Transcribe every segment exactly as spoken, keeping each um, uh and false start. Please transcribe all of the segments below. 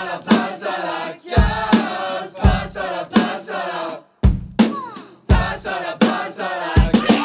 la, passe à la case. Passe à la, passe à la. Passe à la, passe à la.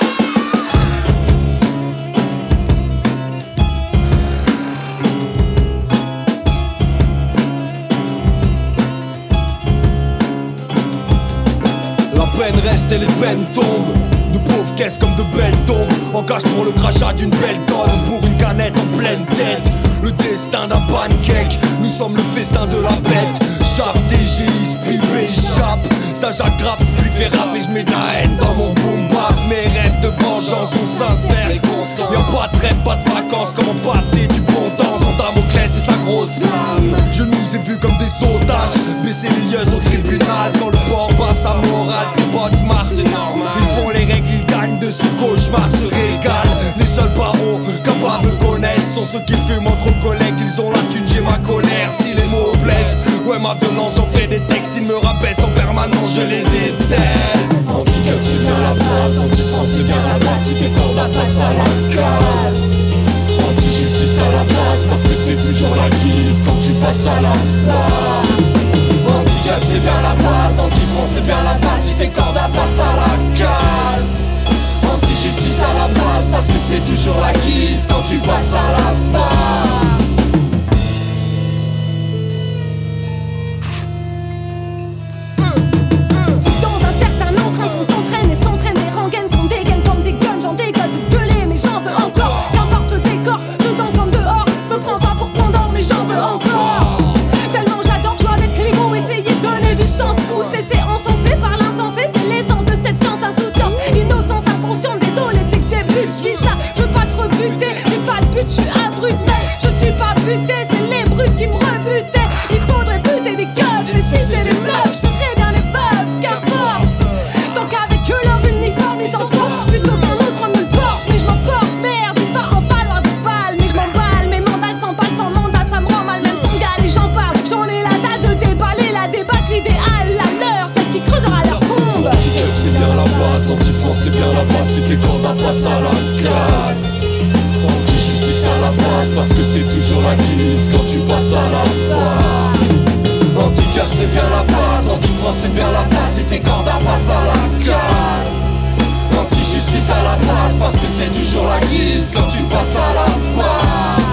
La peine reste et les peines tombent. De pauvres caisses comme de belles tombes. En cache pour le crachat d'une belle tonne. Pour une canette en pleine tête. Le destin d'un pancake. Nous sommes le festin de la bête. Chaf, T G I, Spib échappe. Ça j'aggrave, spliff et rap. Et j'mets de la haine dans mon boom bap. Mes rêves de vengeance sont sincères. Y'a pas de trêve, pas de vacances. Comment passer du bon temps sans Damoclès et sa grosse lame. Je nous ai vus comme des otages. Baisser les yeux au tribunal. Quand le port bave sa morale. C'est pas de smart, c'est normal. Ils font les règles, ils gagnent de ce cauchemar, se régalent. Les seuls barreaux capables de connaître sont ceux qui fument entre collègues. Ils ont la thune, j'ai ma colère. Si les mots blessent, ouais ma violence, j'en ferai des textes. Ils me rabaissent en permanence, je les déteste. Anti-keuf c'est bien la base, anti-France c'est bien la base. Si t'es corda passe à la case. Anti-justice à la base, parce que c'est toujours la guise quand tu passes à la base. Anti-keuf c'est bien la base, anti-France c'est bien la base. Si t'es corda passe à la case. Anti-justice à la base, parce que c'est toujours la guise quand tu passes à la base. Je suis abruti, je suis pas buté, c'est les brutes qui me rebutaient. Il faudrait buter des keufs, et si c'est des meufs, je ferais bien les veuves, car force. Tant qu'avec eux leur uniforme, ils s'emportent plutôt qu'un autre me le porte. Mais je m'en porte, merde, il va en falloir des balles. Mais je m'emballe, mes mandales s'empalent sans mandat, ça me rend mal, même sans gale. Et j'en parle, j'en ai la dalle de déballer la débattre, l'idéal, la leur, celle qui creusera leur tombe. Anti-keuf c'est bien la base, anti-France c'est bien la base. Si t'es corda passe à la case. Anti-justice à la base, parce que c'est toujours la guise quand tu passes à la base. Anti-keuf c'est bien la base, anti-France c'est bien la base. Si t'es corda passe à la case. Anti-justice à la base, parce que c'est toujours la guise quand tu passes à la base.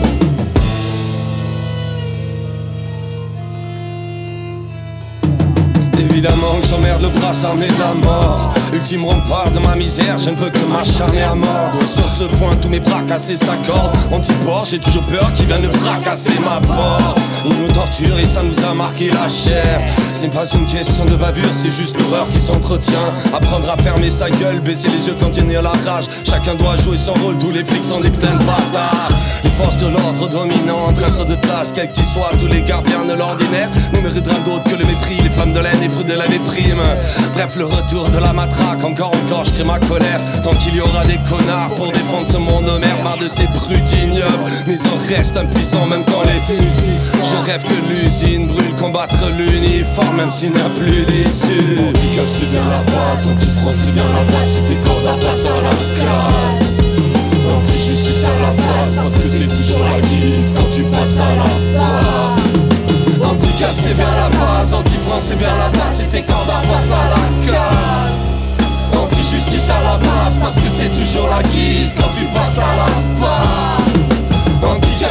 Évidemment que j'emmerde le brave armé de la mort. Ultime rempart de ma misère, je ne peux que m'acharner à mordre. Sur ce point, tous mes bras cassés s'accordent. Anti-port, j'ai toujours peur qu'il vienne fracasser ma porte. Il nous torture et ça nous a marqué la chair. C'est pas une question de bavure, c'est juste l'horreur qui s'entretient. Apprendre à fermer sa gueule, baisser les yeux quand il y a la rage. Chacun doit jouer son rôle, tous les flics sont des putains de bâtards. Les forces de l'ordre dominant, traîtres de classe, quels qu'ils soient, tous les gardiens de l'ordinaire ne mériteraient d'autre que le mépris, les flammes de laine et fruits de la déprime. Bref, le retour de la matraque, encore, encore, je crie ma colère. Tant qu'il y aura des connards pour défendre ce monde homère, marre de ces brutes ignobles. Mais on reste impuissant même quand les je rêve que l'usine brûle, combattre l'uniforme même s'il n'y a plus d'issue. Anti-keuf c'est bien la base, anti-France c'est bien la base. Si t'es corda passe à la case. Anti-justice à la base, parce que c'est toujours la guise quand tu passes à la base. Anti-keuf c'est bien la base, anti-France c'est bien la base. Si t'es corda passe à la case. Anti-justice à la base, parce que c'est toujours la guise quand tu passes à la base. Anti-keuf